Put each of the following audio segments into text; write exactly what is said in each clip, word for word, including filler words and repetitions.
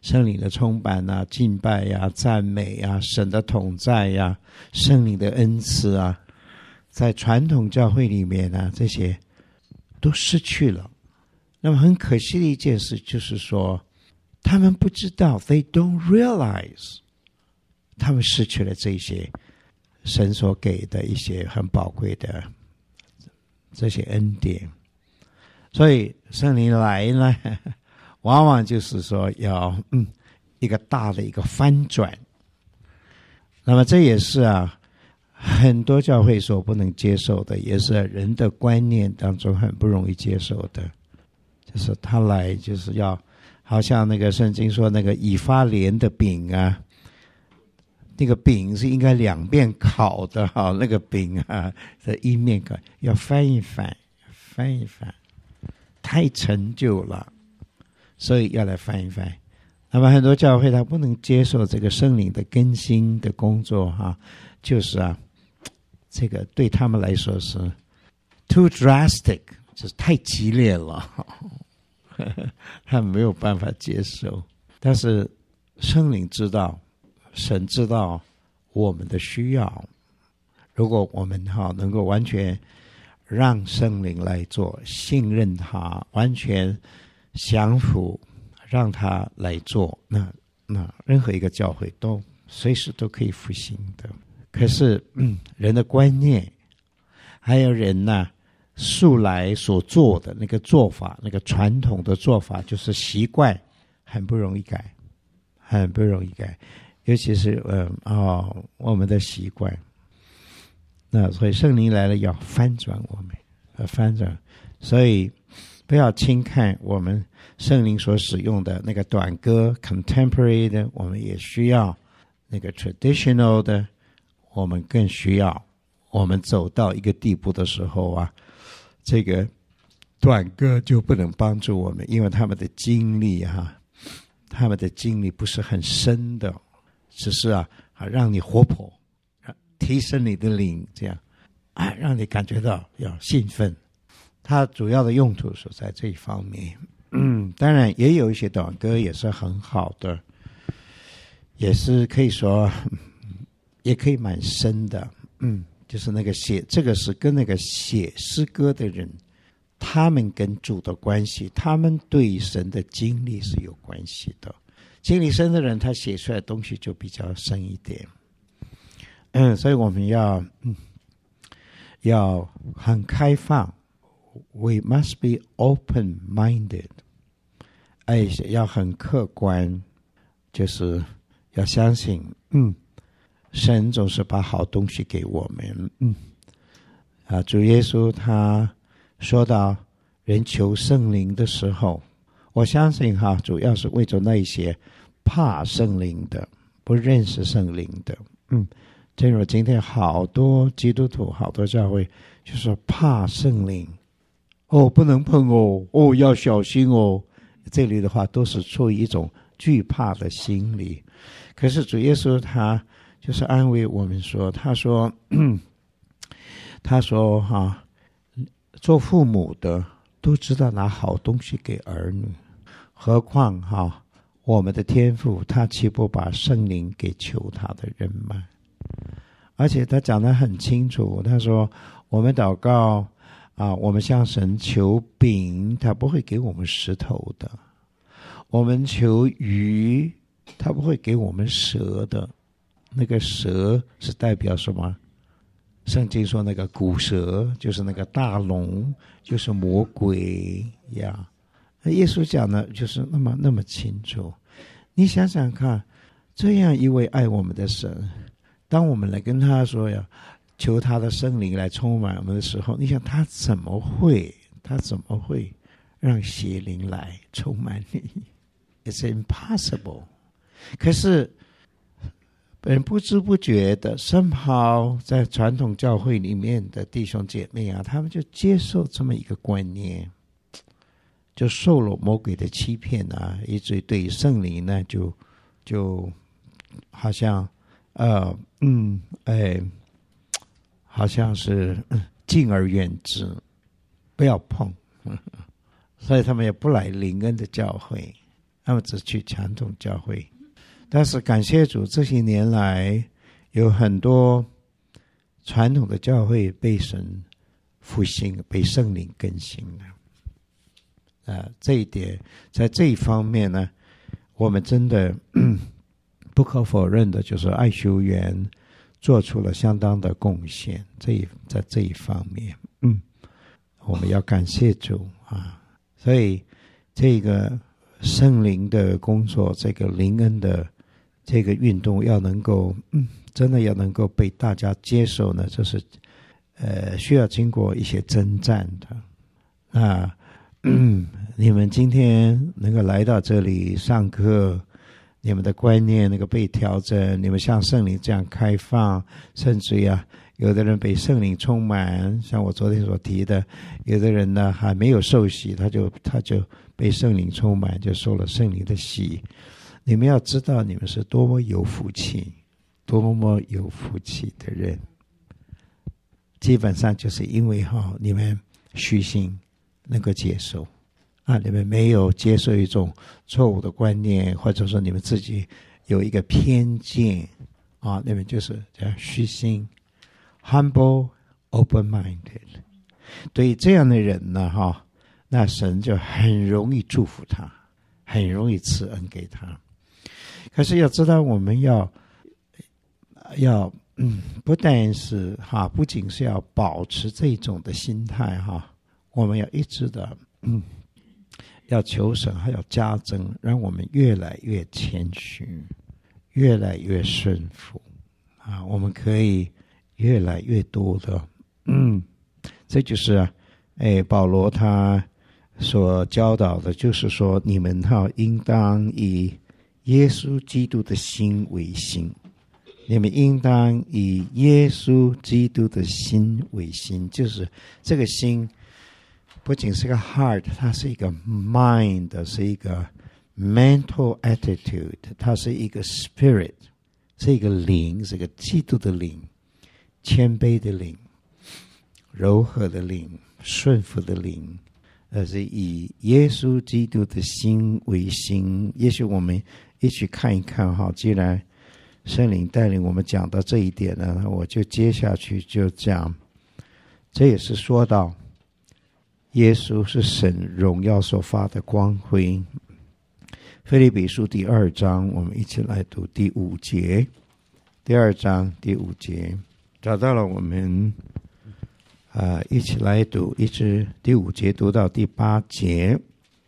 圣灵的充满啊、敬拜啊、赞美啊、神的同在啊、圣灵的恩赐啊，在传统教会里面啊，这些都失去了。那么很可惜的一件事就是说，他们不知道 they don't realize 他们失去了这些神所给的一些很宝贵的这些恩典。所以圣灵来呢，往往就是说要嗯一个大的一个翻转。那么这也是啊很多教会所不能接受的，也是人的观念当中很不容易接受的，就是他来就是要好像那个圣经说那个以法莲的饼啊，那个饼是应该两面烤的哈，那个饼啊的一面烤要翻一翻翻一翻，太陈旧了，所以要来翻一翻。那么很多教会他不能接受这个圣灵的更新的工作哈，就是啊这个对他们来说是 too drastic， 就是太激烈了，他们没有办法接受。但是圣灵知道，神知道我们的需要，如果我们哈能够完全让圣灵来做，信任他，完全降服让他来做，那那任何一个教会都随时都可以复兴的。可是嗯，人的观念还有人呢素来所做的那个做法，那个传统的做法就是习惯，很不容易改，很不容易改，尤其是呃哦我们的习惯。那所以圣灵来了要翻转我们，要翻转，所以不要轻看我们圣灵所使用的那个短歌 contemporary 的，我们也需要那个 traditional 的，我们更需要。我们走到一个地步的时候啊，这个短歌就不能帮助我们，因为他们的经历啊，他们的经历不是很深的，只是啊让你活泼，提升你的灵，这样啊让你感觉到要兴奋。它主要的用途是在这一方面。嗯，当然也有一些短歌也是很好的，也是可以说也可以蛮深的。嗯，就是那个写这个是跟那个写诗歌的人，他们跟主的关系，他们对神的经历是有关系的。经历深的人，他写出来的东西就比较深一点。嗯，所以我们要嗯要很开放。We must be open-minded， 哎，要很客观，就是要相信，嗯，神总是把好东西给我们，嗯，啊，主耶稣他说到人求圣灵的时候，我相信哈，主要是为着那一些怕圣灵的、不认识圣灵的，嗯，正如今天好多基督徒、好多教会就说怕圣灵。哦，不能碰哦，哦，要小心哦。这里的话都是出于一种惧怕的心理。可是主耶稣他就是安慰我们说，他说，他说哈、啊，做父母的都知道拿好东西给儿女，何况哈、啊，我们的天父他岂不把圣灵给求他的人吗？而且他讲得很清楚，他说我们祷告。啊，我们向神求饼，他不会给我们石头的；我们求鱼，他不会给我们蛇的。那个蛇是代表什么？圣经说那个古蛇就是那个大龙，就是魔鬼呀。耶稣讲的就是那么那么清楚。你想想看，这样一位爱我们的神，当我们来跟他说呀，求他的圣灵来充满我们的时候，你想他怎么会他怎么会让邪灵来充满你？ It's impossible。 可是本不知不觉的 somehow 在传统教会里面的弟兄姐妹啊，他们就接受这么一个观念，就受了魔鬼的欺骗啊，以至于对于圣灵呢就就好像呃嗯哎好像是敬而远之，不要碰，所以他们也不来灵恩的教会。 他们只去传统教会。但是感谢主，这些年来有很多传统的教会被神复兴，被圣灵更新了。啊，这一点在这一方面呢，我们真的不可否认的，就是爱修园做出了相当的贡献。这一在这一方面，嗯，我们要感谢主啊。所以这个圣灵的工作，这个灵恩的这个运动，要能够，嗯，真的要能够被大家接受呢，就是呃，需要经过一些征战的。啊，嗯，你们今天能够来到这里上课，你们的观念能够被调整，你们像圣灵这样开放，甚至于啊，有的人被圣灵充满，像我昨天所提的，有的人呢还没有受洗，他就他就被圣灵充满，就受了圣灵的洗。你们要知道，你们是多么有福气，多么有福气的人。基本上就是因为哈、哦，你们虚心能够接受啊，你们没有接受一种错误的观念，或者说你们自己有一个偏见啊，你们就是这样虚心 humble open minded。 对于这样的人呢哈，那神就很容易祝福他，很容易赐恩给他。可是要知道，我们要要嗯，不但是哈，不仅是要保持这种的心态哈，我们要一直的嗯，要求神还要加增，让我们越来越谦虚，越来越顺服啊，我们可以越来越多的嗯，这就是啊，哎，保罗他所教导的，就是说你们哈应当以耶稣基督的心为心。你们应当以耶稣基督的心为心，就是这个心不仅是个 heart， 它是一个 mind， 是一个 mental attitude， 它是一个 spirit， 是一个灵，是一个基督的灵，谦卑的灵，柔和的灵，顺服的灵，而是以耶稣基督的心为心。也许我们一起看一看哈，既然圣灵带领我们讲到这一点呢，我就接下去就讲，这也是说到耶稣是神荣耀所发的光辉。腓立比书第二章，我们一起来读第五节。第二章第五节，找到了，我们啊、呃、一起来读，一直第五节读到第八节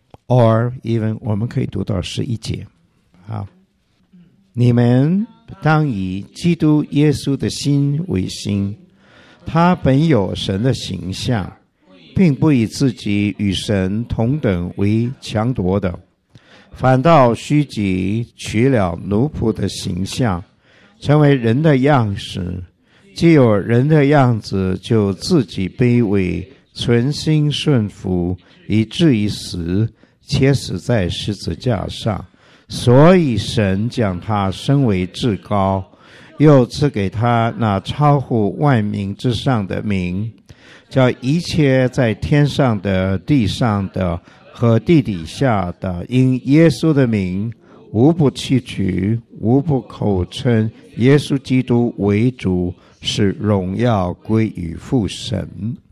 ，or even 我们可以读到十一节。好，你们当以基督耶稣的心为心，他本有神的形象，并不以自己与神同等为强夺的，反倒虚己，取了奴仆的形象，成为人的样式。既有人的样子，就自己卑微，存心顺服，以至于死，且死在十字架上。所以神将他升为至高，又赐给他那超乎万民之上的名，叫一切在天上的、地上的和地底下的，因耶稣的名，无不弃举，无不口称耶稣基督为主，使荣耀归于父神。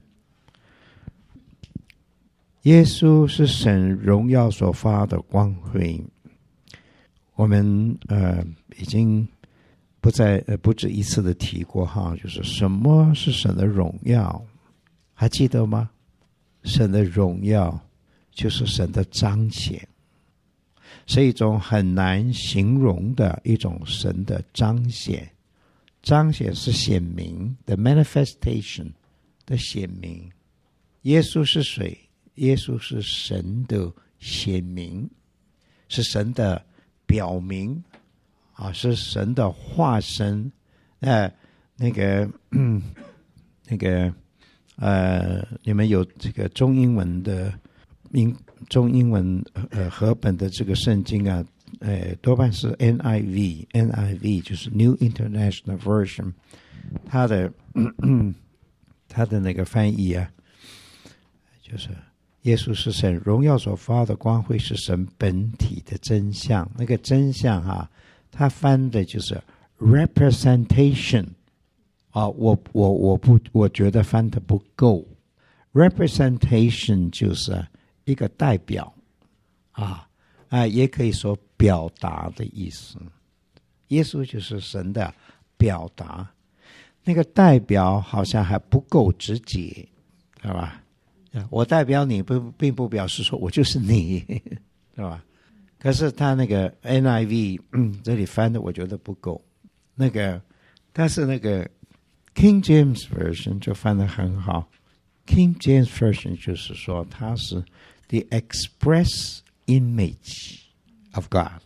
耶稣是神荣耀所发的光辉。我们呃已经不再呃不止一次的提过哈，就是什么是神的荣耀，还记得吗？神的荣耀就是神的彰显，是一种很难形容的一种神的彰显。彰显是显明的 manifestation 的显明。耶稣是谁？耶稣是神的显明，是神的表明啊，是神的化身。呃，那个，嗯、那个，呃，你们有这个中英文的英中英文呃合本的这个圣经啊，呃，多半是 N I V，N I V 就是 New International Version， 它的它的那个翻译啊，就是耶稣是神，荣耀所发的光辉是神本体的真相。那个真相啊，他翻的就是 representation 啊，我我我不我觉得翻的不够。representation 就是一个代表啊啊，也可以说表达的意思。耶稣就是神的表达，那个代表好像还不够直接，对吧？我代表你不并不表示说我就是你，对吧？可是他那个 N I V 嗯，这里翻的我觉得不够，那个但是那个 King James Version 就翻得很好。King James Version 就是说它是 the express image of God。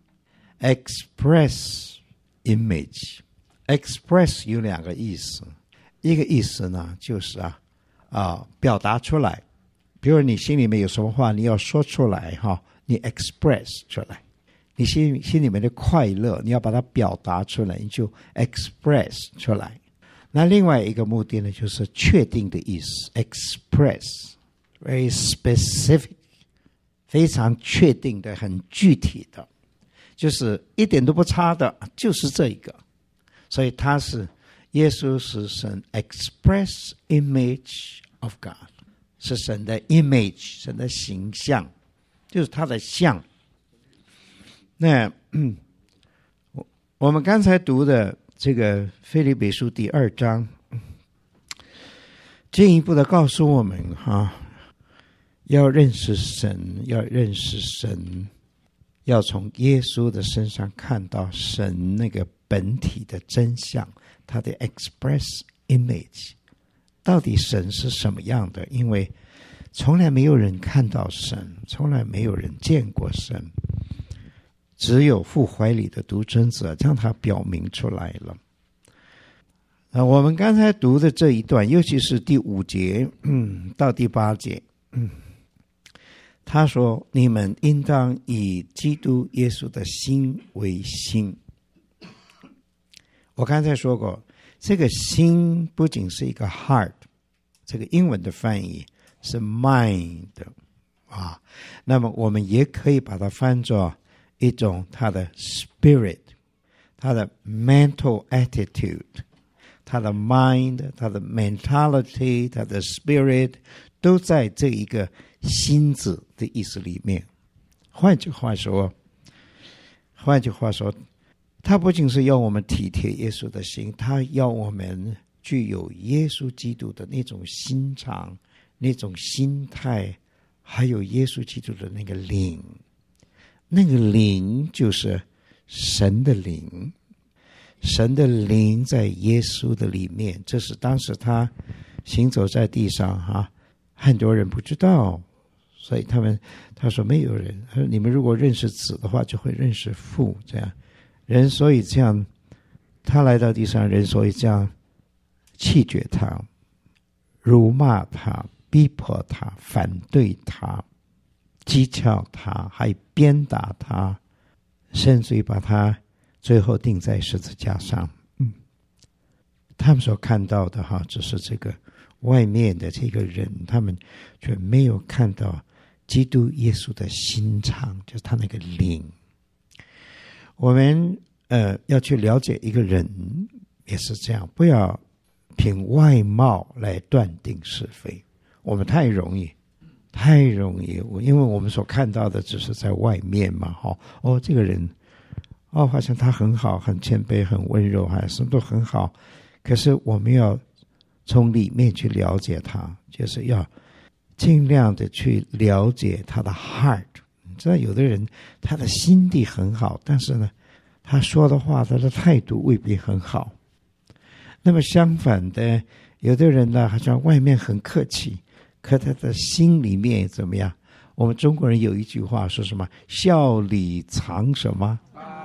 express image express 有两个意思，一个意思呢就是啊啊，表达出来，比如你心里面有什么话，你要说出来哈，你 express 出来，你心心里面的快乐，你要把它表达出来，你就 express 出来。那另外一个目的呢，就是确定的意思 ，express very specific， 非常确定的，很具体的，就是一点都不差的，就是这一个。所以它是。耶稣是神 express image of God， 是神的 image， 神的形象，就是他的像。那、嗯、我们刚才读的这个腓立比书第二章，进一步的告诉我们哈，要认识神，要认识神，要从耶稣的身上看到神那个本体的真相。他的 express image， 到底神是什么样的？因为从来没有人看到神，从来没有人见过神，只有父怀里的独生子将他表明出来了。啊，我们刚才读的这一段，尤其是第五节、嗯、到第八节、嗯、他说：“你们应当以基督耶稣的心为心。”我刚才说过，这个心不仅是一个 heart， 这个英文的翻译是 mind 啊，那么我们也可以把它翻作一种它的 spirit， 它的 mental attitude， 它的 mind， 它的 mentality， 它的 spirit 都在这一个心字的意思里面。换句话说，换句话说。他不仅是要我们体贴耶稣的心，他要我们具有耶稣基督的那种心肠、那种心态，还有耶稣基督的那个灵。那个灵就是神的灵，神的灵在耶稣的里面，这是当时他行走在地上哈，很多人不知道，所以他们他说没有人，他说你们如果认识子的话，就会认识父，这样。人所以这样，他来到地上，人所以这样弃绝他、辱骂他、逼迫他、反对他、讥诮他，还鞭打他，甚至于把他最后钉在十字架上。嗯，他们所看到的哈，只是这个外面的这个人，他们却没有看到基督耶稣的心肠，就是他那个灵。我们呃要去了解一个人也是这样，不要凭外貌来断定是非。我们太容易，太容易，因为我们所看到的只是在外面嘛，哈哦，这个人哦好像他很好，很谦卑，很温柔，还什么都很好。可是我们要从里面去了解他，就是要尽量的去了解他的 heart。知道有的人他的心地很好，但是呢他说的话，他的态度未必很好。那么相反的，有的人呢好像外面很客气，可他的心里面怎么样？我们中国人有一句话说什么？笑里藏什么？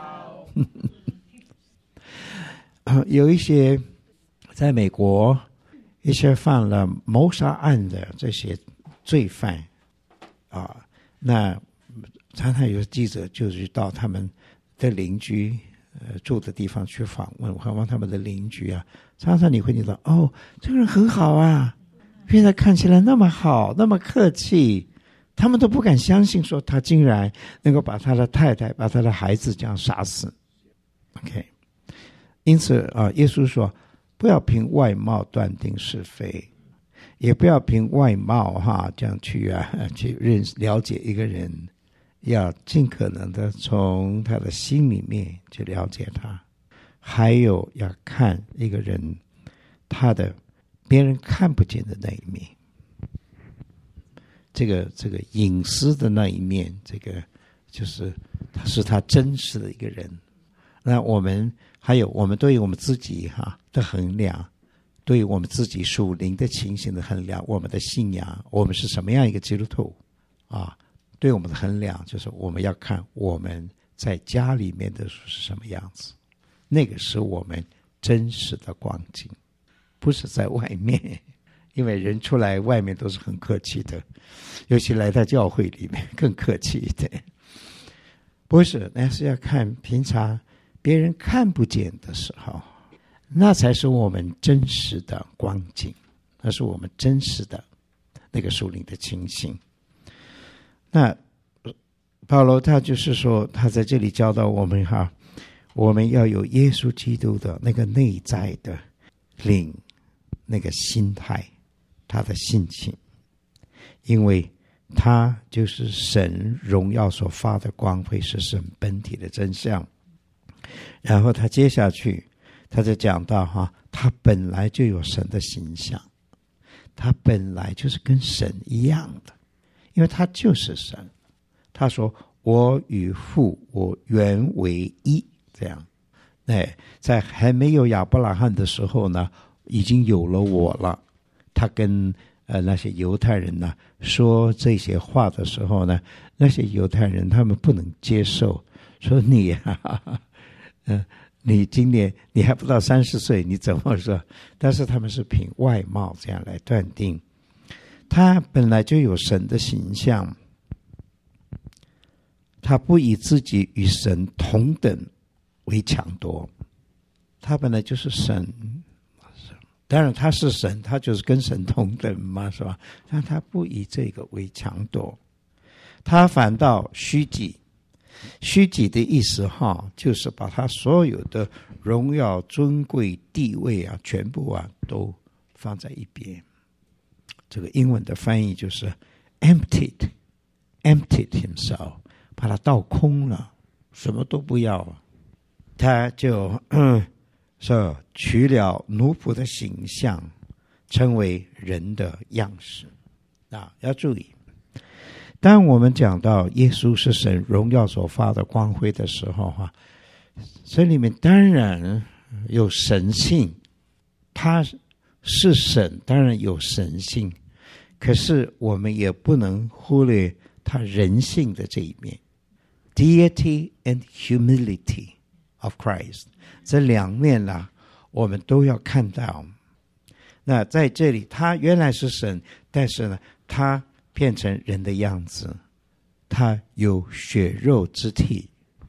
有一些在美国一些犯了谋杀案的这些罪犯啊，那常常有记者就是到他们的邻居呃住的地方去访问，访问他们的邻居啊，常常你会觉得哦，这个人很好啊， 变得看起来那么好，那么客气，他们都不敢相信说他竟然能够把他的太太把他的孩子这样杀死。 OK， 因此啊，耶稣说不要凭外貌断定是非，也不要凭外貌哈这样去啊去认识了解一个人，要尽可能的从他的心里面去了解他。还有要看一个人他的别人看不见的那一面，这个这个隐私的那一面，这个就是他是他真实的一个人。那我们还有我们对于我们自己哈的衡量，对于我们自己属灵的情形的衡量，我们的信仰，我们是什么样一个基督徒啊？对我们的衡量就是我们要看我们在家里面的是什么样子，那个是我们真实的光景，不是在外面。因为人出来外面都是很客气的，尤其来到教会里面更客气一点。不是，那是要看平常别人看不见的时候，那才是我们真实的光景，那是我们真实的那个属灵的情形。那保罗他就是说，他在这里教导我们哈，我们要有耶稣基督的那个内在的灵，那个心态，他的性情，因为他就是神荣耀所发的光辉，是神本体的真相。然后他接下去他就讲到哈，他本来就有神的形象，他本来就是跟神一样的，因为他就是神。他说我与父我原为一，这样。哎，在还没有亚伯拉罕的时候呢，已经有了我了。他跟呃那些犹太人呢说这些话的时候呢，那些犹太人他们不能接受，说你哈哈，嗯，你今年你还不到三十岁，你怎么说？但是他们是凭外貌这样来断定，他本来就有神的形象，他不以自己与神同等为强夺，他本来就是神。当然他是神，他就是跟神同等嘛，是吧？但他不以这个为强夺，他反倒虚己。虚己的意思哈，就是把他所有的荣耀、尊贵、地位啊，全部啊都放在一边。这个英文的翻译就是 emptied emptied himself， 把他倒空了，什么都不要了。他就嗯说取了奴仆的形象，成为人的样式啊！要注意，当我们讲到耶稣是神荣耀所发的光辉的时候哈，这里面当然有神性，他是神，当然有神性，可是我们也不能忽略他人性的这一面 ，deity and humility of Christ， 这两面呢、啊，我们都要看到。那在这里，他原来是神，但是呢，他变成人的样子，他有血肉之体，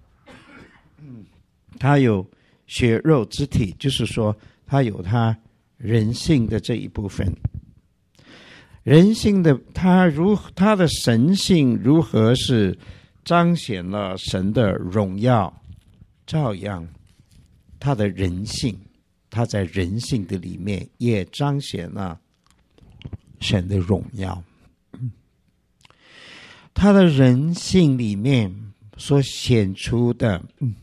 他有血肉之体，就是说，他有他人性的这一部分。人性的他如他的神性如何是彰显了神的荣耀，照样他的人性，他在人性的里面也彰显了神的荣耀。他的人性里面所显出的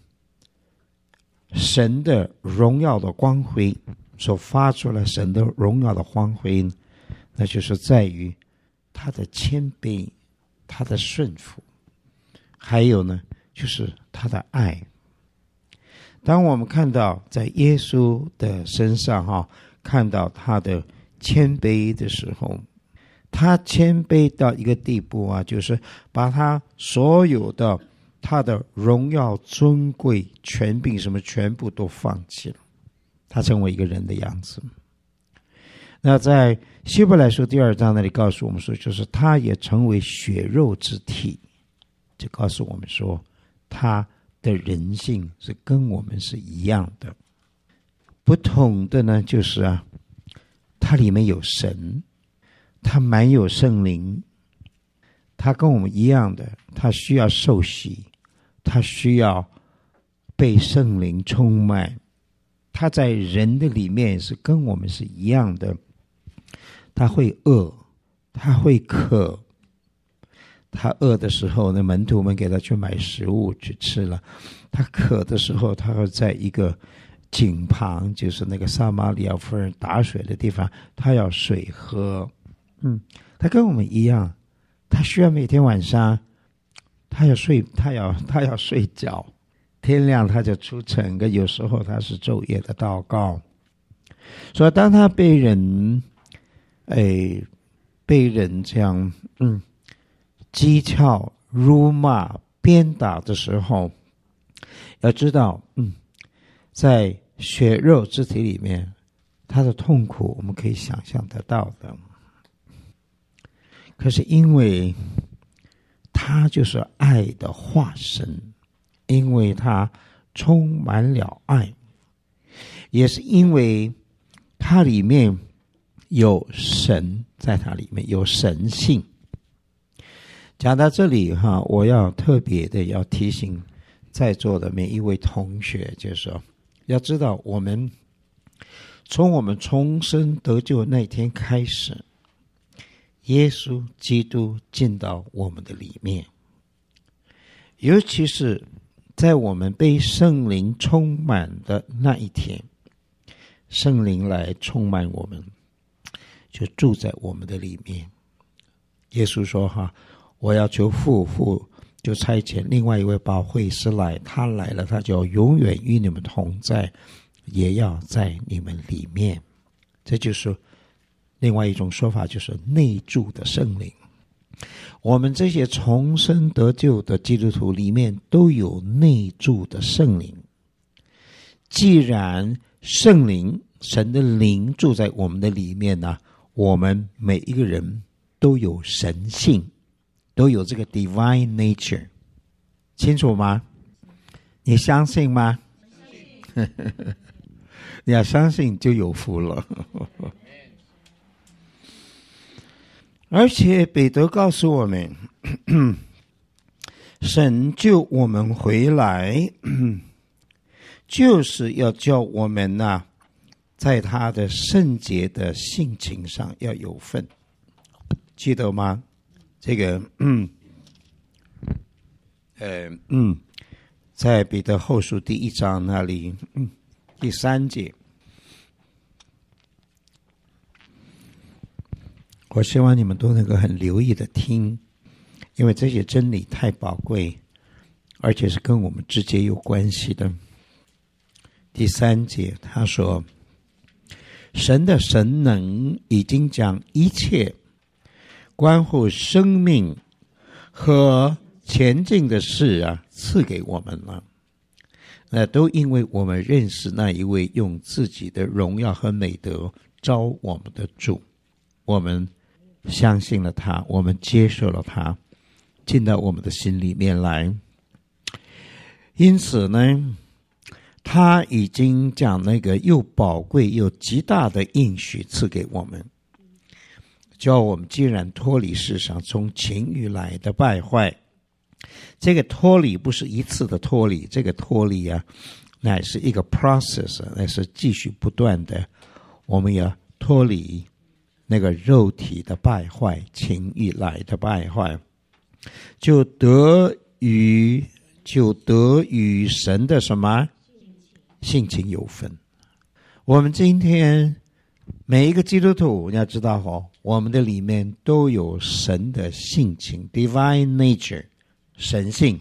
神的荣耀的光辉，所发出了神的荣耀的光辉，那就是在于他的谦卑，他的顺服，还有呢就是他的爱。当我们看到在耶稣的身上哈，看到他的谦卑的时候，他谦卑到一个地步啊，就是把他所有的他的荣耀、尊贵、权柄什么全部都放弃了，他成为一个人的样子。那在希伯来书第二章那里告诉我们说，就是他也成为血肉之体，就告诉我们说他的人性是跟我们是一样的。不同的呢，就是啊，它里面有神， 他满有圣灵，他跟我们一样的，他需要受洗，他需要被圣灵充满，他在人的里面是跟我们是一样的，他会饿，他会渴，他饿的时候呢，门徒们给他去买食物去吃了，他渴的时候，他会在一个井旁，就是那个撒玛利亚妇人打水的地方，他要水喝。嗯，他跟我们一样，他需要每天晚上，他要睡，他要他要睡觉，天亮他就出城，跟有时候他是昼夜的祷告。所以当他被人，哎，被人这样嗯讥诮、辱骂、鞭打的时候，要知道，嗯，在血肉之体里面，他的痛苦我们可以想象得到的。可是因为他就是爱的化身，因为他充满了爱，也是因为他里面有神，在他里面有神性。讲到这里哈，我要特别的要提醒在座的每一位同学，就是说要知道，我们从我们重生得救那天开始，耶稣基督进到我们的里面，尤其是在我们被圣灵充满的那一天，圣灵来充满我们，就住在我们的里面。耶稣说哈，我要求父，父就差遣另外一位保惠师来，他来了，他就永远与你们同在，也要在你们里面。这就是另外一种说法，就是内住的圣灵。我们这些重生得救的基督徒里面都有内住的圣灵。既然圣灵，神的灵住在我们的里面呢，我们每一个人都有神性，都有这个 divine nature， 清楚吗？你相信吗？你要相信就有福了。而且彼得告诉我们，神救我们回来，就是要叫我们呐、啊，在他的圣洁的性情上要有份，记得吗？这个，嗯，呃，嗯，在彼得后书第一章那里，嗯，第三节。我希望你们都能够很留意的听，因为这些真理太宝贵，而且是跟我们直接有关系的。第三节他说，神的神能已经将一切关乎生命和前进的事啊赐给我们了，那都因为我们认识那一位用自己的荣耀和美德招我们的主，我们相信了他，我们接受了他，进到我们的心里面来。因此呢，他已经将那个又宝贵又极大的应许赐给我们，叫我们既然脱离世上从情欲来的败坏，这个脱离不是一次的脱离，这个脱离啊，乃是一个 process， 乃是继续不断的，我们要脱离那个肉体的败坏，情欲来的败坏，就得与就得与神的什么性情有分。我们今天每一个基督徒，你要知道哦，我们的里面都有神的性情 divine nature， 神性。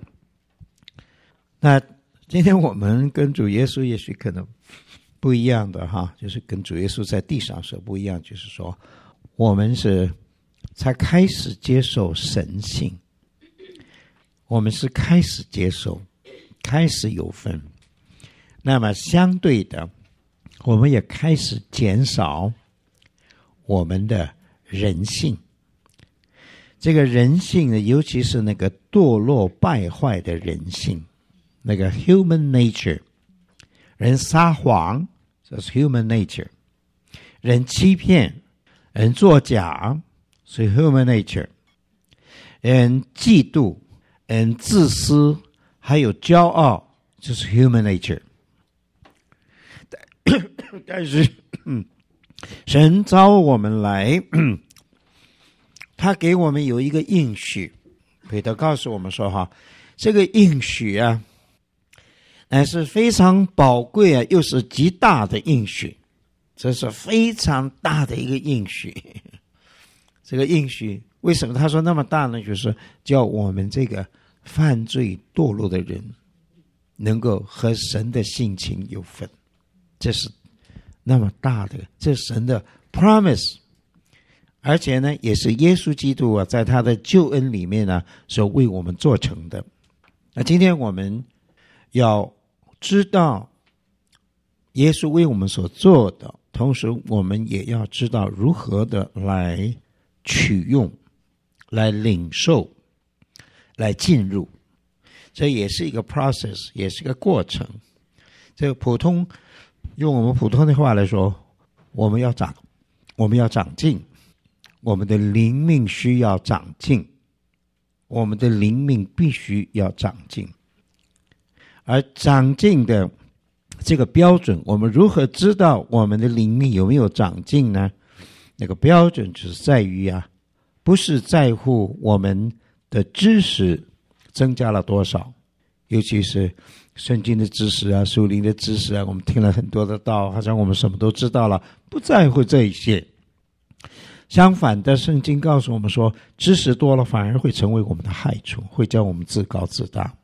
那今天我们跟主耶稣也许可能不一样的哈，就是跟主耶稣在地上是不一样，就是说我们是才开始接受神性，我们是开始接受，开始有分。那么相对的，我们也开始减少我们的人性。这个人性呢，尤其是那个堕落败坏的人性，那个 human nature， 人撒谎，这是 human nature， 人欺骗， 人作假是 human nature， 人嫉妒，人自私，还有骄傲，这是 human nature。 但是神召我们来，他给我们有一个应许，彼得告诉我们说哈，这个应许啊乃是非常宝贵啊，又是极大的应许，这是非常大的一个应许。这个应许为什么他说那么大呢？就是叫我们这个犯罪堕落的人能够和神的性情有份，这是那么大的，这是神的 promise。 而且呢也是耶稣基督啊在他的救恩里面呢所为我们做成的。那今天我们要知道耶稣为我们所做的，同时我们也要知道如何的来取用，来领受，来进入，这也是一个 process， 也是一个过程。这个普通用我们普通的话来说，我们要长我们要长进，我们的灵命需要长进，我们的灵命必须要长进。而长进的这个标准，我们如何知道我们的灵命有没有长进呢？那个标准就是在于啊，不是在乎我们的知识增加了多少，尤其是圣经的知识啊，属灵的知识啊，我们听了很多的道，好像我们什么都知道了，不在乎这一些。相反的，圣经告诉我们说，知识多了反而会成为我们的害处，会叫我们自高自大。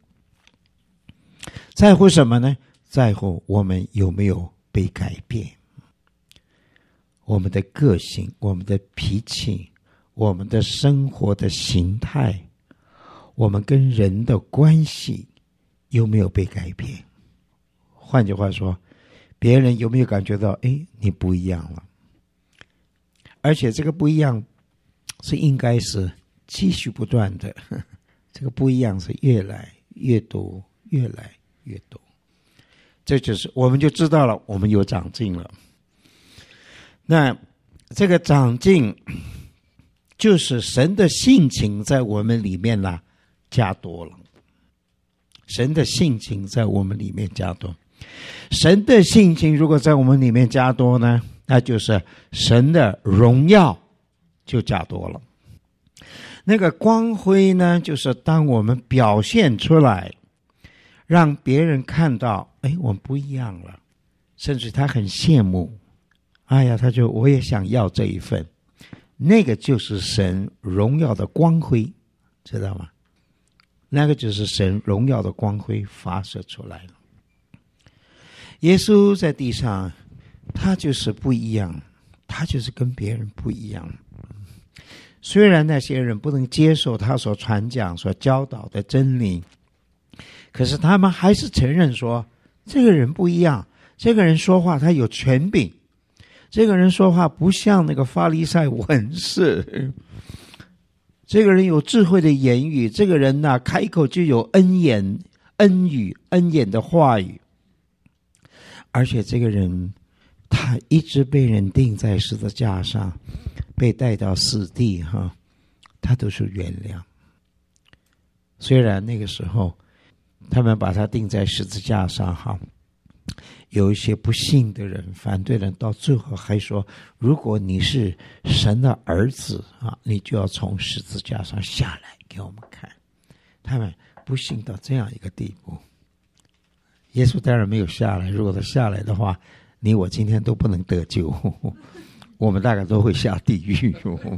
在乎什么呢？在乎我们有没有被改变，我们的个性，我们的脾气，我们的生活的形态，我们跟人的关系有没有被改变。换句话说，别人有没有感觉到，哎，你不一样了。而且这个不一样是应该是继续不断的，这个不一样是越来越多，越来越多。这就是我们就知道了，我们有长进了。那这个长进就是神的性情在我们里面啦加多了，神的性情在我们里面加多。神的性情如果在我们里面加多呢，那就是神的荣耀就加多了。那个光辉呢，就是当我们表现出来，让别人看到，哎，我们不一样了，甚至他很羡慕，哎呀，他就我也想要这一份，那个就是神荣耀的光辉，知道吗？那个就是神荣耀的光辉发射出来了。耶稣在地上，他就是不一样，他就是跟别人不一样。虽然那些人不能接受他所传讲、所教导的真理，可是他们还是承认说，这个人不一样，这个人说话他有权柄，这个人说话不像那个法利赛文士，这个人有智慧的言语，这个人啊，开口就有恩言、恩语、恩言的话语。而且这个人他一直被人钉在十字架上，被带到死地哈，他都是原谅。虽然那个时候他们把他钉在十字架上哈，有一些不信的人、反对人，到最后还说，如果你是神的儿子啊，你就要从十字架上下来给我们看。他们不信到这样一个地步。耶稣当然没有下来，如果他下来的话，你我今天都不能得救，我们大概都会下地狱。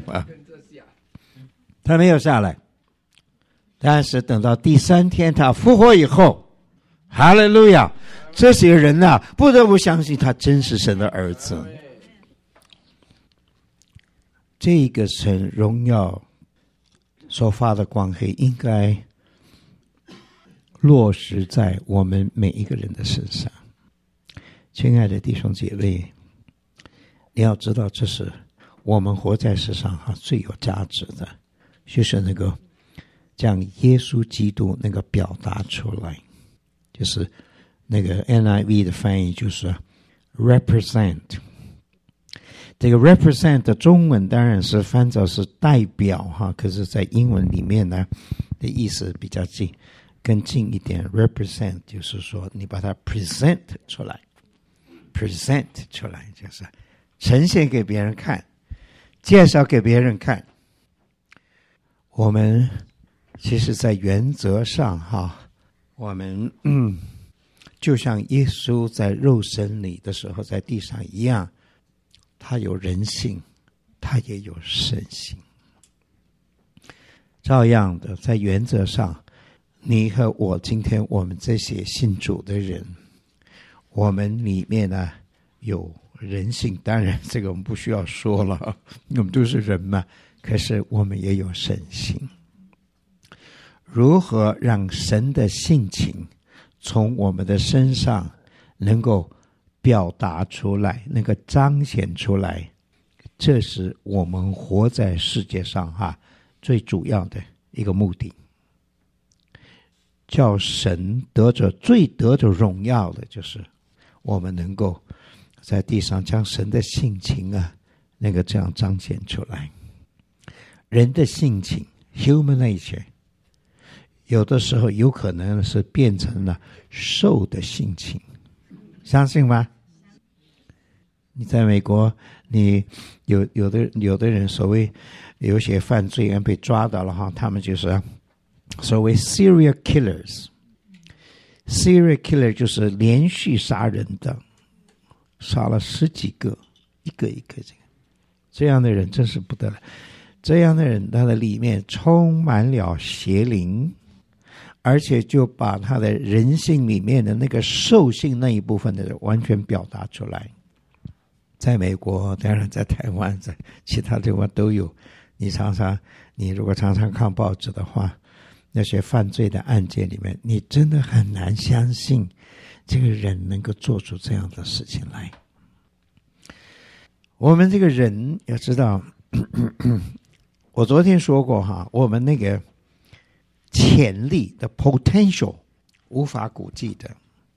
他没有下来，但是等到第三天他复活以后，哈利路亚，这些人啊不得不相信他真是神的儿子。这个神荣耀所发的光辉应该落实在我们每一个人的身上。亲爱的弟兄姐妹，你要知道，这是我们活在世上哈最有价值的，就是那个将耶稣基督那个表达出来，就是那个 N I V 的翻译就是 represent。 这个 represent 的中文当然是翻作是代表哈，可是在英文里面呢的意思比较近，更近一点。represent 就是说你把它 present 出来 present 出来，就是呈现给别人看，介绍给别人看。我们其实在原则上哈，我们嗯，就像耶稣在肉身里的时候在地上一样，他有人性，他也有神性。照样的，在原则上，你和我今天我们这些信主的人，我们里面呢有人性，当然这个我们不需要说了，我们都是人嘛，可是我们也有神性。如何让神的性情从我们的身上能够表达出来，能够彰显出来，这是我们活在世界上哈最主要的一个目的。叫神得着最得着荣耀的，就是我们能够在地上将神的性情啊，能够这样彰显出来。人的性情 human nature 有的时候有可能是变成了兽的性情，相信吗？你在美国，你有有的有的人所谓有些犯罪人被抓到了哈，他们就是所谓 serial killers。 serial killer 就是连续杀人的，杀了十几个，一个一个这个，这样的人真是不得了。这样的人他的里面充满了邪灵，而且就把他的人性里面的那个兽性那一部分的完全表达出来。在美国，当然在台湾，在其他地方都有。你常常你如果常常看报纸的话，那些犯罪的案件里面，你真的很难相信这个人能够做出这样的事情来。我们这个人要知道，我昨天说过哈，我们那个潜力的 potential 无法估计的，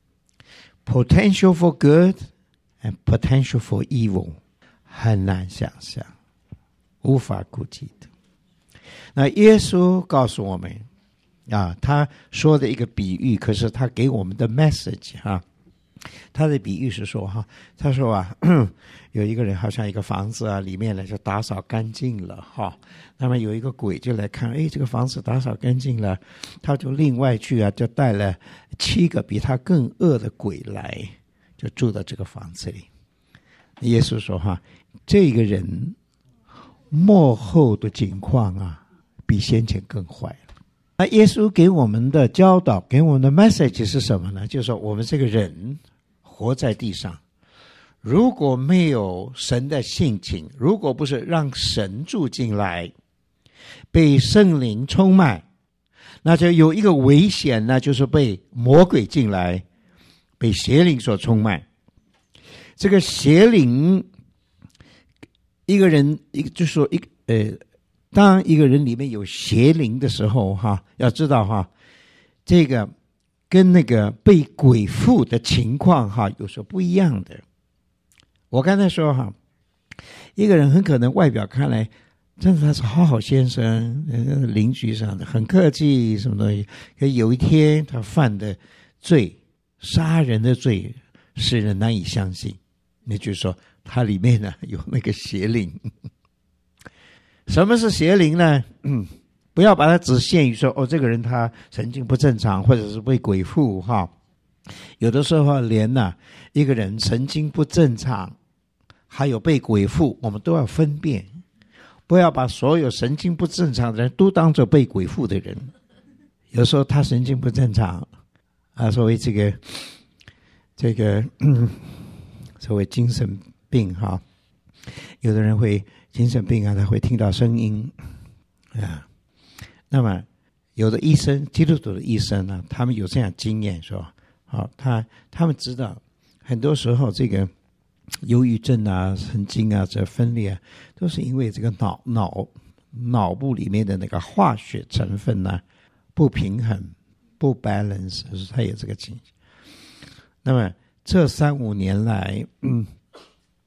potential for good and potential for evil 很难想象，无法估计的。那耶稣告诉我们啊，他说的一个比喻，可是他给我们的 message 哈，他的比喻是说哈，他说啊，有一个人好像一个房子啊，里面呢就打扫干净了哈，那么有一个鬼就来看，哎，这个房子打扫干净了，他就另外去啊，就带了七个比他更恶的鬼来，就住到这个房子里。耶稣说哈，这个人末后的情况啊，比先前更坏了。那耶稣给我们的教导，给我们的 message 是什么呢？就是说我们这个人活在地上，如果没有神的性情，如果不是让神住进来，被圣灵充满，那就有一个危险呢，就是被魔鬼进来，被邪灵所充满。这个邪灵，一个人一个就是说一个呃当一个人里面有邪灵的时候哈，要知道哈，这个跟那个被鬼附的情况哈有时候不一样的。我刚才说哈，一个人很可能外表看来真的他是好好先生，邻居上的很客气什么东西，可有一天他犯的罪，杀人的罪，使人难以相信。那就是说他里面呢有那个邪灵。什么是邪灵呢？嗯，不要把它只限于说哦，这个人他神经不正常，或者是被鬼附哈。有的时候连呢、啊、一个人神经不正常，还有被鬼附，我们都要分辨，不要把所有神经不正常的人都当作被鬼附的人。有时候他神经不正常啊，所谓这个这个、嗯、所谓精神病哈，有的人会。精神病啊，他会听到声音啊。那么有的医生，基督徒的医生呢、啊，他们有这样经验说，好、哦，他他们知道，很多时候这个忧郁症啊、神经啊、这分裂啊，都是因为这个脑脑脑部里面的那个化学成分呢、啊、不平衡、不 balance， 它有这个情形。那么这三五年来，嗯。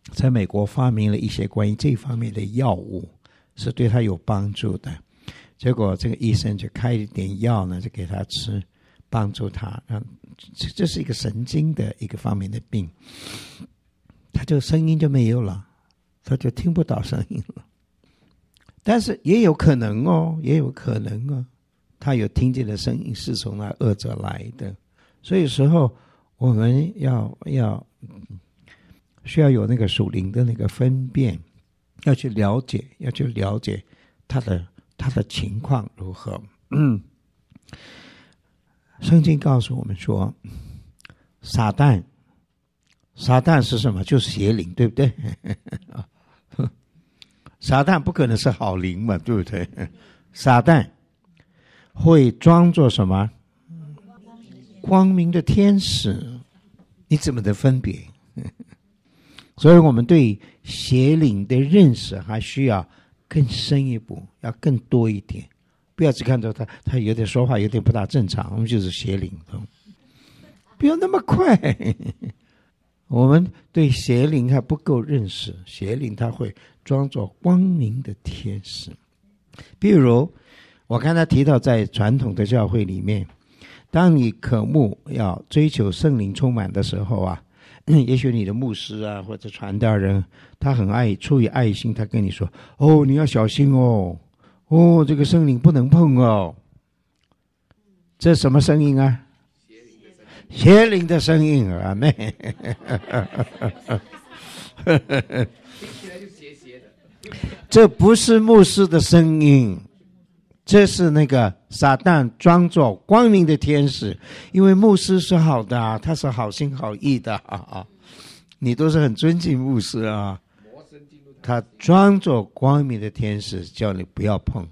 在美国发明了一些关于这方面的药物，是对他有帮助的。结果这个医生就开一点药呢，就给他吃，帮助他。让这是一个神经的一个方面的病，他就声音就没有了，他就听不到声音了。但是也有可能哦，也有可能哦，他有听见的声音是从那恶者来的。所以有时候我们要要需要有那个属灵的那个分辨，要去了解，要去了解他的他的情况如何。嗯，圣经告诉我们说，撒旦，撒旦是什么？就是邪灵，对不对？撒旦不可能是好灵嘛，对不对？撒旦会装作什么？光明的天使，你怎么能分别？所以我们对邪灵的认识还需要更深一步，要更多一点，不要只看到他他有点说话有点不大正常，我们就是邪灵，不要那么快。我们对邪灵还不够认识，邪灵他会装作光明的天使。比如我刚才提到在传统的教会里面，当你渴慕要追求圣灵充满的时候啊，也许你的牧师啊或者传道人，他很爱出于爱心，他跟你说，哦，你要小心哦，哦，这个圣灵不能碰哦。这什么声音啊？邪灵的声音啊，妹。这不是牧师的声音，这是那个撒旦装作光明的天使。因为牧师是好的啊，他是好心好意的啊，你都是很尊敬牧师啊，他装作光明的天使，叫你不要碰。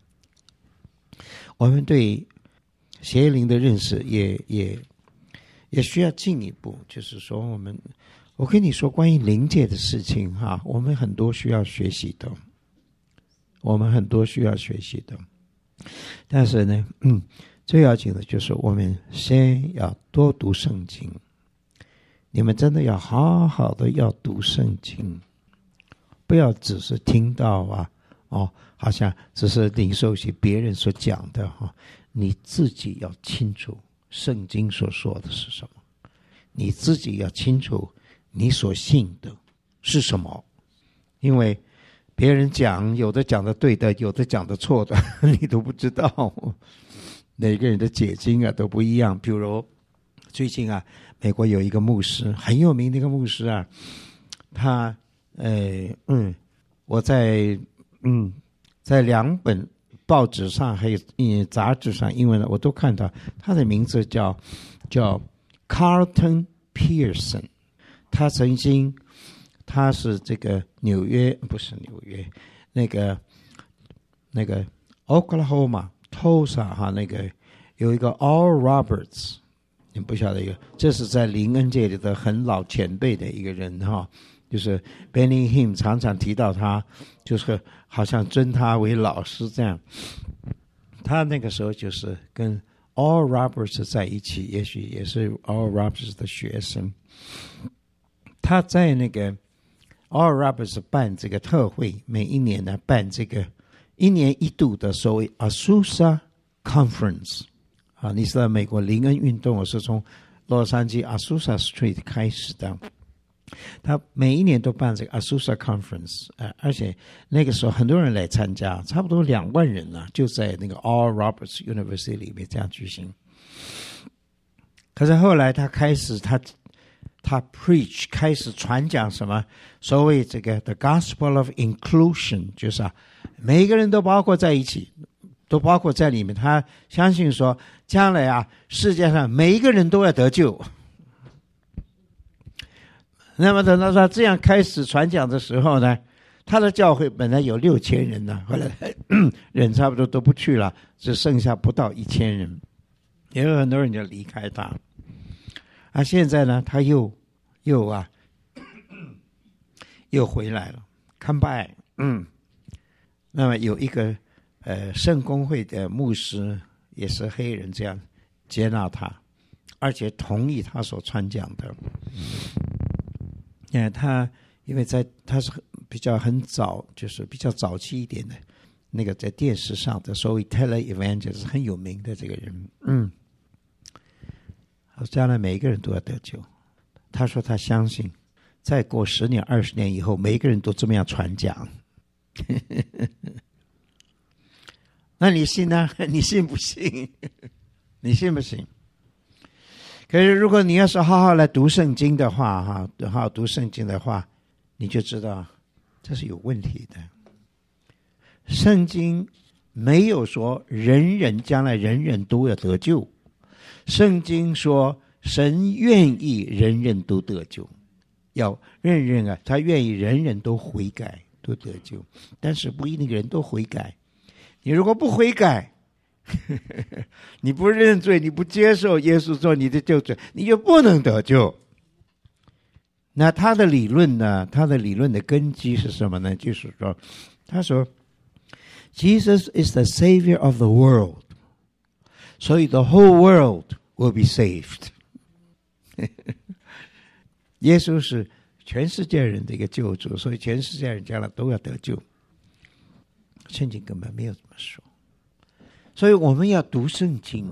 我们对邪灵的认识也也也需要进一步，就是说我们我跟你说关于灵界的事情哈，我们很多需要学习的，我们很多需要学习的。但是呢，嗯，最要紧的就是我们先要多读圣经。你们真的要好好的要读圣经，不要只是听到啊，哦，好像只是领受些别人所讲的哈，你自己要清楚圣经所说的是什么，你自己要清楚你所信的是什么。因为别人讲，有的讲的对的，有的讲的错的，你都不知道。每个人的解经啊都不一样。比如最近啊，美国有一个牧师，很有名的一个牧师啊，他呃嗯，我在嗯在两本报纸上还有嗯杂志上，英文的我都看到他的名字叫叫 Carlton Pearson。他曾经他是这个纽约不是纽约那个那个 Oklahoma Tulsa 哈，那个有一个 Oral Roberts， 你不晓得一个，这是在灵恩界里的很老前辈的一个人哈，就是 Benny Hinn 常常提到他，就是好像尊他为老师这样。他那个时候就是跟 Oral Roberts 在一起，也许也是 Oral Roberts 的学生。他在那个 Oral Roberts 办这个特会，每一年呢办这个一年一度的所谓 Azusa Conference 啊，你知道美国灵恩运动是从洛杉矶 Azusa Street 开始的，他每一年都办这个 Azusa Conference，呃、而且那个时候很多人来参加，差不多两万人啊，就在那个 Oral Roberts University 里面这样举行。可是后来他开始他他 preach 开始传讲什么所谓这个 the gospel of inclusion， 就是啊，每一个人都包括在一起，都包括在里面。他相信说将来啊，世界上每一个人都要得救。那么等到他这样开始传讲的时候呢，他的教会本来有六千人呢，后来人差不多都不去了，只剩下不到一千人，也有很多人就离开他。啊，现在呢，他又又啊又回来了 ，come back， 嗯，那么有一个呃圣公会的牧师也是黑人，这样接纳他，而且同意他所传讲的。呃，他因为在他是比较很早，就是比较早期一点的那个在电视上的所谓 televangelist 很有名的这个人，嗯，将来每一个人都要得救。他说他相信再过十年二十年以后每一个人都这么样传讲。那你信呢？你信不信？你信不信？可是如果你要是好好来读圣经的话，哈，好好读圣经的话，你就知道这是有问题的。圣经没有说人人将来人人都要得救，圣经说神愿意人人都得救，要人人啊，他愿意人人都悔改都得救，但是不一定人都悔改。你如果不悔改，你不认罪，你不接受耶稣做你的救主，你就不能得救。那他的理论呢？他的理论的根基是什么呢？就是说，他说 Jesus is the savior of the world, so the whole world will be saved. 耶稣是全世界人的一个救主，所以全世界人将来都要得救。圣经根本没有这么说，所以我们要读圣经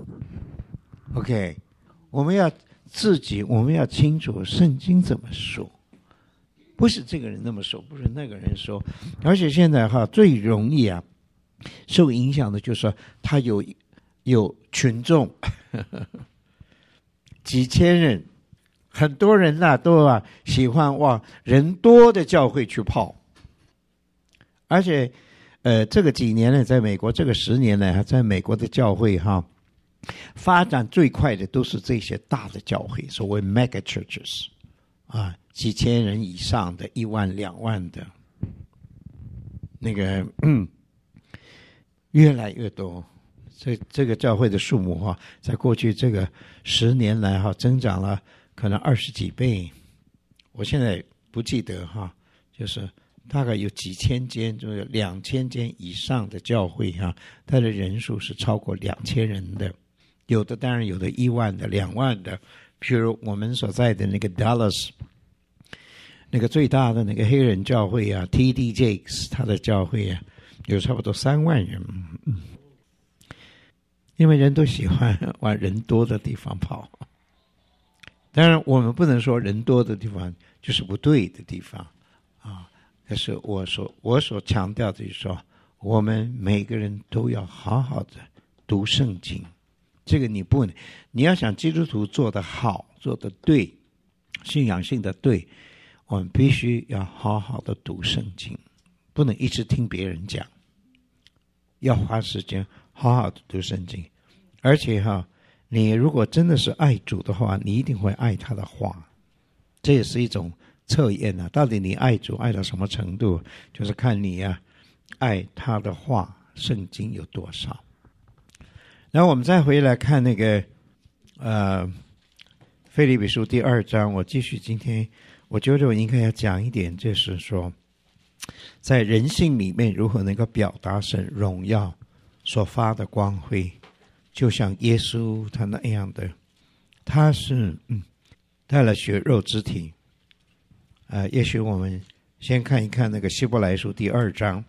OK， 我们要自己我们要清楚圣经怎么说，不是这个人那么说，不是那个人说。而且现在哈最容易啊受影响的就是说他有有群众呵呵几千人，很多人呐、啊、都啊喜欢往人多的教会去跑。而且呃，这个几年呢，在美国这个十年呢，在美国的教会哈，发展最快的都是这些大的教会，所谓 mega churches 啊，几千人以上的，一万两万的，那个嗯，越来越多。这这个教会的数目哈，在过去这个十年来哈，增长了可能二十几倍。我现在不记得哈，就是大概有几千间，就是两千间以上的教会哈，它的人数是超过两千人的，有的当然有的一万的、两万的，譬如我们所在的那个 Dallas， 那个最大的那个黑人教会啊 ，T D Jakes 他的教会啊，有差不多三万人，嗯，因为人都喜欢往人多的地方跑。当然，我们不能说人多的地方就是不对的地方啊。可是我所我所强调的就是说，我们每个人都要好好的读圣经。这个你不能，你要想基督徒做得好，做得对，信仰性的对，我们必须要好好的读圣经，不能一直听别人讲，要花时间好好的读圣经。而且哈，你如果真的是爱主的话，你一定会爱他的话，这也是一种测验啊，到底你爱主爱到什么程度，就是看你啊爱他的话，圣经有多少。然后我们再回来看那个呃腓立比书第二章，我继续今天我觉得我应该要讲一点，就是说在人性里面如何能够表达神荣耀所发的光辉，就像耶稣他那样的，他是嗯带了血肉之体。呃，也许我们先看一看那个希伯来书第二章。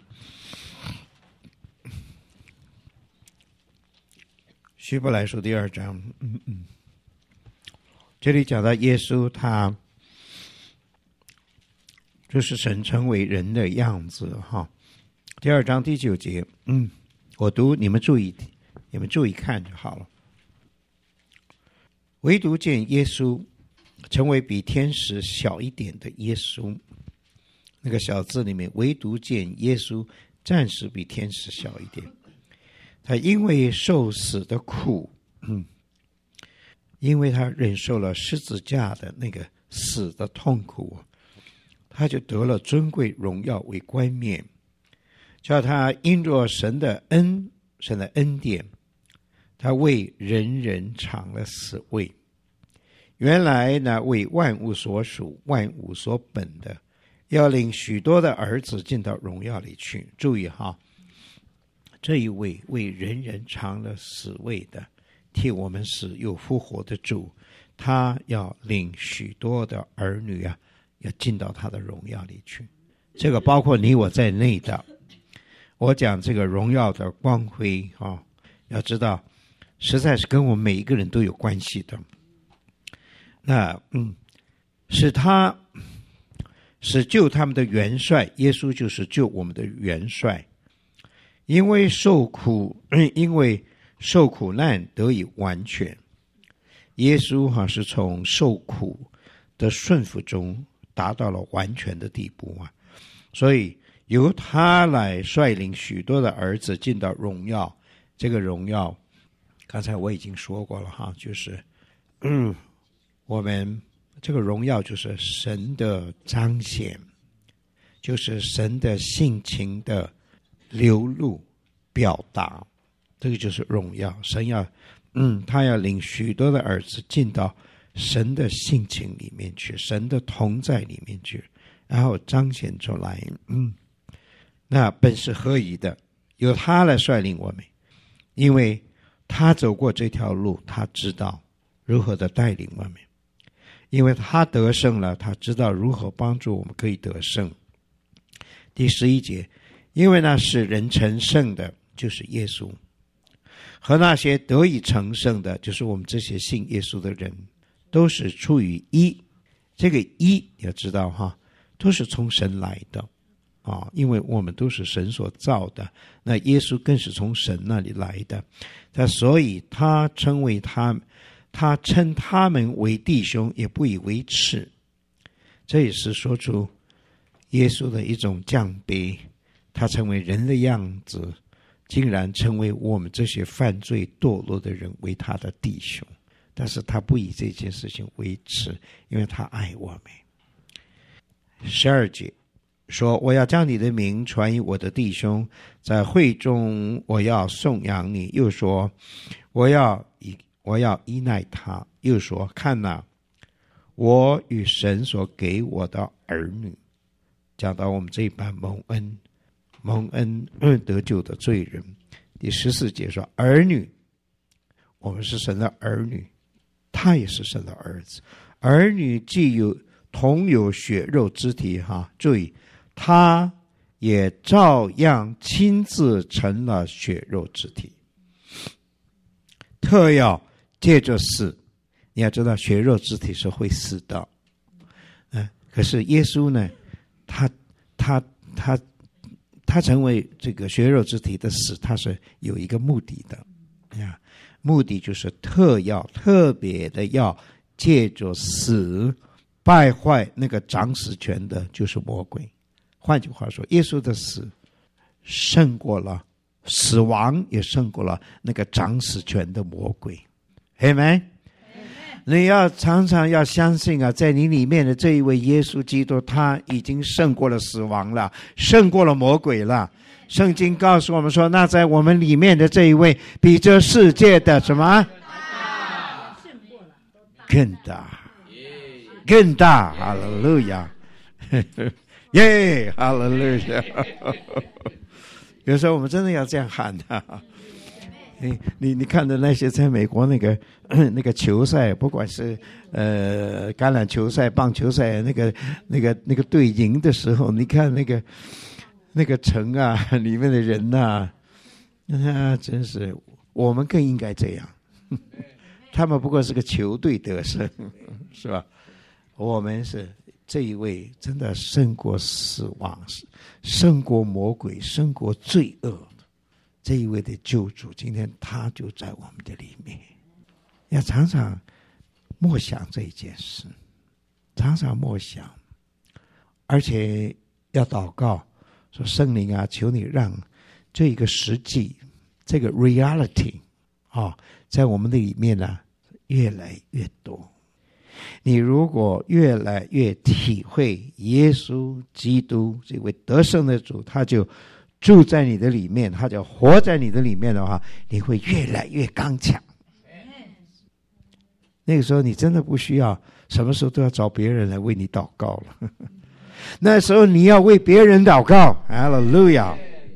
希伯来书第二章，嗯嗯，这里讲到耶稣他就是神成为人的样子哈。第二章第九节，嗯，我读，你们注意，你们注意看就好了。唯独见耶稣成为比天使小一点的耶稣，那个小字里面唯独见耶稣暂时比天使小一点。他因为受死的苦，嗯，因为他忍受了十字架的那个死的痛苦，他就得了尊贵荣耀为冠冕，叫他因着神的恩，神的恩典，他为人人尝了死味。原来呢，为万物所属，万物所本的，要领许多的儿子进到荣耀里去。注意哈，这一位为人人尝了死味的，替我们死又复活的主，他要领许多的儿女啊， 要进到他的荣耀里去。这个包括你我在内的。我讲这个荣耀的光辉啊，要知道实在是跟我们每一个人都有关系的。那嗯，是他是救他们的元帅，耶稣就是救我们的元帅。因为受苦，因为受苦难得以完全。耶稣哈是从受苦的顺服中达到了完全的地步啊，所以由他来率领许多的儿子进到荣耀。这个荣耀，刚才我已经说过了哈，就是嗯，我们这个荣耀就是神的彰显，就是神的性情的流露表达，这个就是荣耀。神要嗯，他要领许多的儿子进到神的性情里面去，神的同在里面去，然后彰显出来。嗯，那本是合宜的，由他来率领我们，因为他走过这条路，他知道如何的带领我们，因为他得胜了，他知道如何帮助我们可以得胜。第十一节，因为那使人成圣的就是耶稣，和那些得以成圣的就是我们这些信耶稣的人，都是出于一。这个一要知道哈，都是从神来的啊，因为我们都是神所造的，那耶稣更是从神那里来的。他所以他称为他他称他们为弟兄，也不以为耻。这也是说出耶稣的一种降卑，他成为人的样子，竟然成为我们这些犯罪堕落的人为他的弟兄，但是他不以这件事情为耻，因为他爱我们。十二节说，我要将你的名传于我的弟兄，在会中我要颂扬你。又说我要以我要依赖他。又说看哪，我与神所给我的儿女。讲到我们这一班蒙恩蒙恩得救的罪人。第十四节说，儿女，我们是神的儿女，他也是神的儿子。儿女既有同有血肉之体哈，注意，他也照样亲自成了血肉之体，特要借着死。你要知道血肉之体是会死的，嗯，可是耶稣呢，他他他他成为这个血肉之体的死，他是有一个目的的呀，目的就是特要特别的要借着死败坏那个掌死权的，就是魔鬼。换句话说，耶稣的死胜过了死亡，也胜过了那个掌死权的魔鬼。Amen。你要常常要相信啊，在你里面的这一位耶稣基督，他已经胜过了死亡了，胜过了魔鬼了。圣经告诉我们说，那在我们里面的这一位，比这世界的什么更大，更大。哈利路亚，耶，哈利路亚。有时候我们真的要这样喊的。你你你看的那些在美国那个那个球赛，不管是呃橄榄球赛、棒球赛，那个那个那个队赢的时候，你看那个那个城啊里面的人呐、啊，啊，真是我们更应该这样。他们不过是个球队得胜，是吧？我们是这一位真的胜过死亡，胜过魔鬼，胜过罪恶。这一位的救主，今天他就在我们的里面，要常常默想这一件事，常常默想，而且要祷告，说圣灵啊，求你让这一个实际，这个 reality 啊，在我们的里面呢、啊、越来越多。你如果越来越体会耶稣基督这位得胜的主，他就住在你的里面，他就活在你的里面的话，你会越来越刚强。那个时候你真的不需要什么时候都要找别人来为你祷告了。那时候你要为别人祷告。哈利路亚。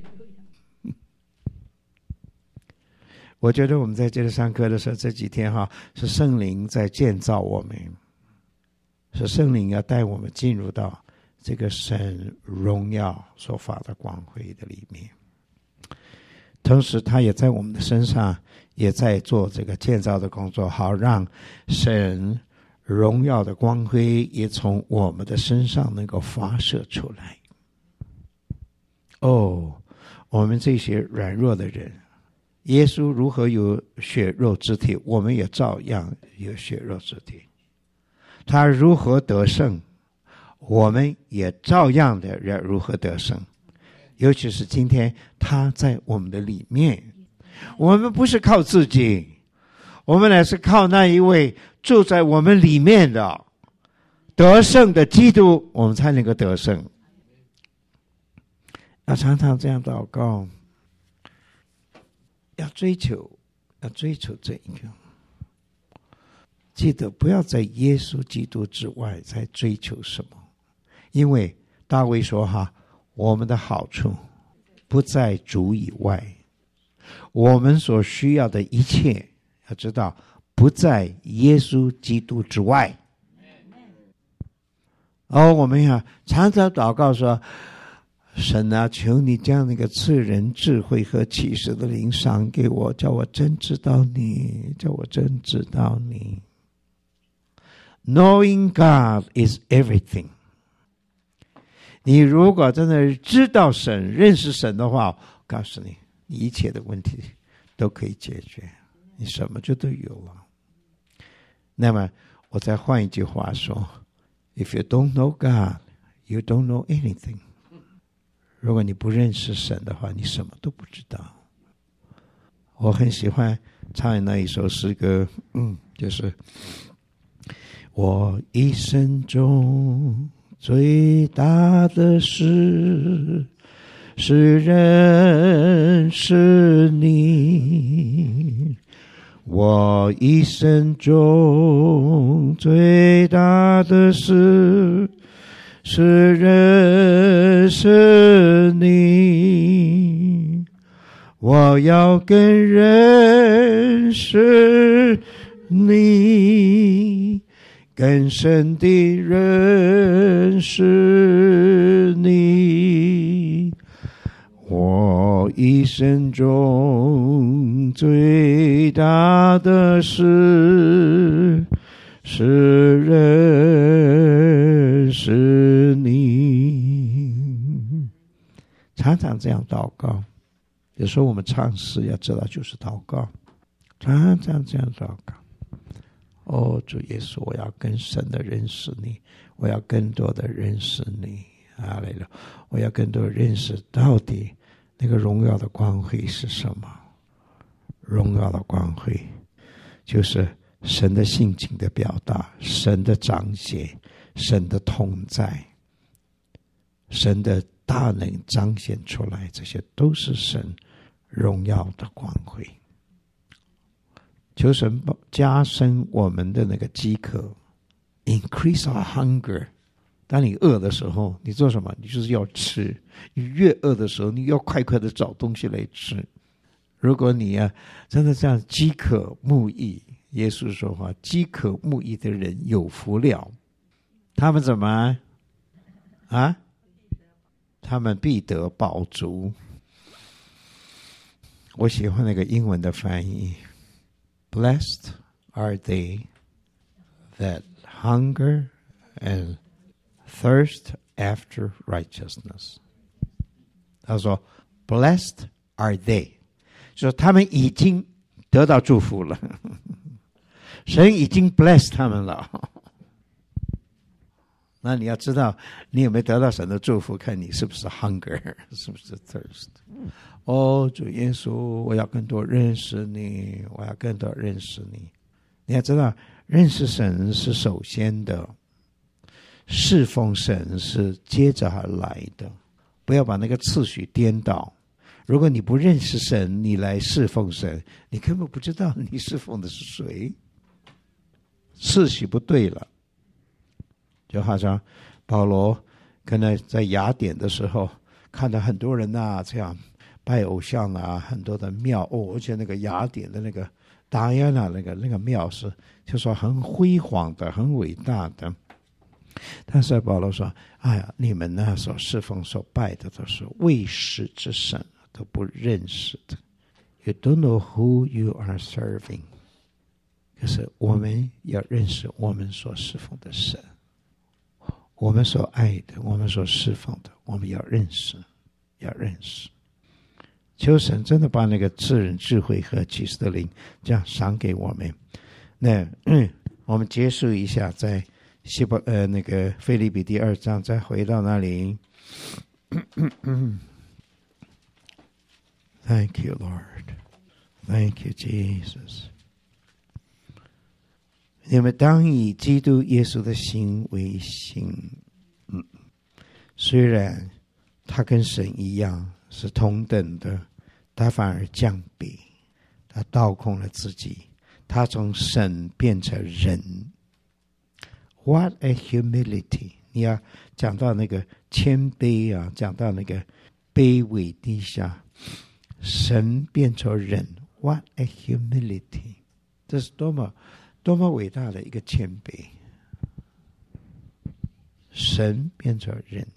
我觉得我们在这里上课的时候，这几天哈，是圣灵在建造我们， 是圣灵要带我们进入到这个神荣耀所发的光辉的里面。同时他也在我们的身上也在做这个建造的工作，好让神荣耀的光辉也从我们的身上能够发射出来。哦，我们这些软弱的人，耶稣如何有血肉之体，我们也照样有血肉之体。他如何得胜，我们也照样的如何得胜。尤其是今天他在我们的里面，我们不是靠自己，我们乃是靠那一位住在我们里面的得胜的基督，我们才能够得胜。要常常这样祷告，要追求要追求这一个，记得不要在耶稣基督之外再追求什么。因为大卫说哈，我们的好处不在主以外，我们所需要的一切要知道不在耶稣基督之外。哦，我们要常常祷告说，神啊，求你将那个赐人智慧和启示的灵赏给我，叫我真知道你，叫我真知道你。Knowing God is everything。你如果真的知道神、认识神的话，我告诉你，你一切的问题都可以解决，你什么就都有了。那么我再换一句话说， If you don't know God, you don't know anything。 如果你不认识神的话，你什么都不知道。我很喜欢唱那一首诗歌，嗯，就是我一生中最大的事是认识你，我一生中最大的事是认识你，我要更认识你，更深地认识你，我一生中最大的事是认识你。常常这样祷告，有时候我们唱诗要知道就是祷告，常常这样祷告。哦，主耶稣，我要更深的认识你，我要更多的认识你，哈利路亚！我要更多的认识到底那个荣耀的光辉是什么。荣耀的光辉就是神的性情的表达，神的彰显，神的同在，神的大能彰显出来，这些都是神荣耀的光辉。求神加深我们的那个饥渴 ，increase our hunger。当你饿的时候，你做什么？你就是要吃。你越饿的时候，你要快快的找东西来吃。如果你啊真的这样饥渴慕义，耶稣说话，饥渴慕义的人有福了。他们怎么啊？他们必得饱足。我喜欢那个英文的翻译。Blessed are they that hunger and thirst after righteousness。 他说 Blessed are they， 说他们已经得到祝福了，神已经 bless 他们了。那你要知道你有没有得到神的祝福，看你是不是 hunger， 是不是 thirst。哦，主耶稣，我要更多认识你，我要更多认识你。你要知道，认识神是首先的，侍奉神是接着而来的，不要把那个次序颠倒。如果你不认识神，你来侍奉神，你根本不知道你侍奉的是谁，次序不对了。就好像保罗可能在雅典的时候，看到很多人啊这样拜偶像啊，很多的庙哦，而且那个雅典的那个达亚娜那个那个庙是就说很辉煌的，很伟大的。 但是保罗说：“哎呀，你们那所侍奉、所拜的都是未识之神，都不认识的。You don't know who you are serving。”可是我们要认识我们所侍奉的神，我们所爱的，我们所侍奉的，我们要认识，要认识。求神真的把那个智人智慧和启示的灵这样赏给我们。那、嗯、我们结束一下，在希伯呃那个腓立比第二章，再回到那里。Thank you, Lord. Thank you, Jesus. 你们当以基督耶稣的心为心。嗯，虽然他跟神一样是同等的，他反而降卑，他倒空了自己，他从神变成人。What a humility！ 你要讲到那个谦卑啊，讲到那个卑微低下，神变成人。What a humility！ 这是多么多么伟大的一个谦卑！神变成人，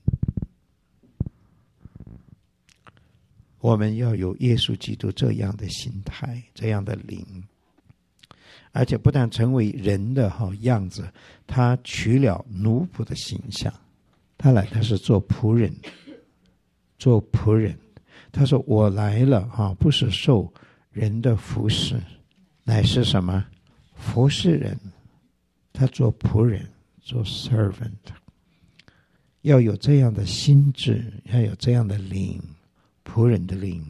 我们要有耶稣基督这样的心态，这样的灵。而且不但成为人的样子，他取了奴仆的形象，他来他是做仆人，做仆人。他说我来了不是受人的服侍，乃是什么？服侍人。他做仆人，做 servant。 要有这样的心智，要有这样的灵，仆人的灵。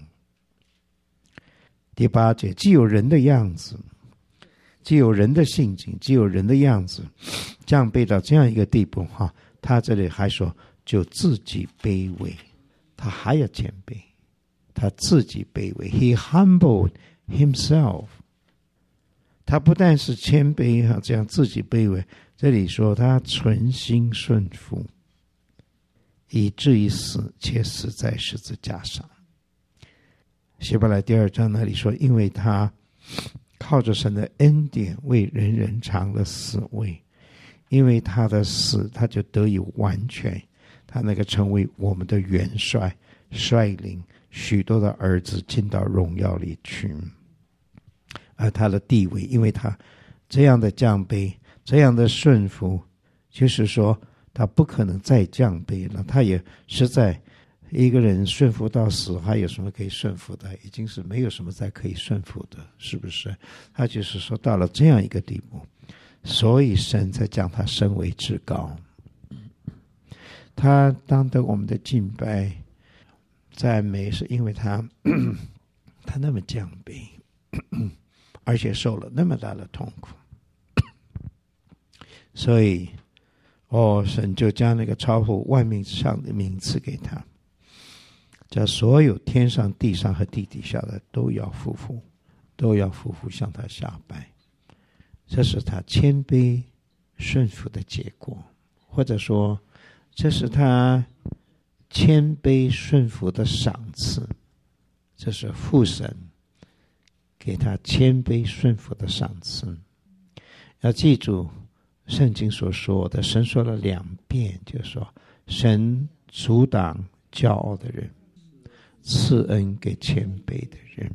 第八节，既有人的样子，既有人的性情，既有人的样子，降卑到这样一个地步哈，他这里还说就自己卑微，他还要谦卑，他自己卑微。 He humbled himself。 他不但是谦卑哈，这样自己卑微，这里说他存心顺服，以至于死，且死在十字架上。希伯来第二章那里说，因为他靠着神的恩典为人人尝了死味，因为他的死，他就得以完全，他那个成为我们的元帅，率领许多的儿子进到荣耀里去。而他的地位，因为他这样的降卑，这样的顺服，就是说他不可能再降卑了。他也实在一个人顺服到死，还有什么可以顺服的？已经是没有什么再可以顺服的，是不是？他就是说到了这样一个地步，所以神才将他升为至高。他当得我们的敬拜赞美，是因为他他那么降卑，而且受了那么大的痛苦，所以哦，神就将那个超乎万名之上的名赐给他，叫所有天上地上和地底下的都要匍匐，都要匍匐向他下拜。这是他谦卑顺服的结果，或者说这是他谦卑顺服的赏赐，这是父神给他谦卑顺服的赏赐。要记住圣经所说的，神说了两遍，就是说神阻挡骄傲的人，赐恩给谦卑的人。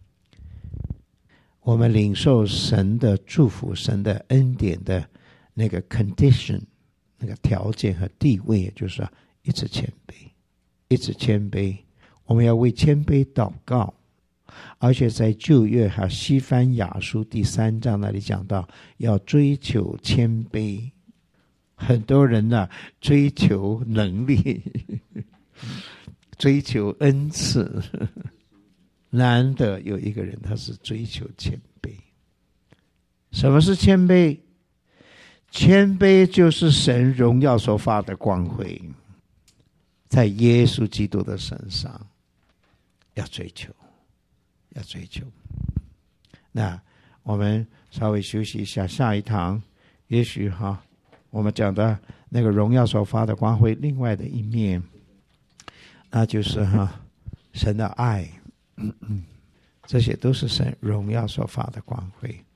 我们领受神的祝福，神的恩典的那个 condition， 那个条件和地位，也就是说一直谦卑，一直谦卑。我们要为谦卑祷告，而且在旧约还有西番雅书第三章那里讲到要追求谦卑。很多人呢、啊、追求能力追求恩赐，难得有一个人他是追求谦卑。什么是谦卑？谦卑就是神荣耀所发的光辉，在耶稣基督的身上要追求，要追求。那我们稍微休息一下，下一堂也许哈，我们讲的那个荣耀所发的光辉另外的一面，那就是哈神的爱，嗯嗯，这些都是神荣耀所发的光辉。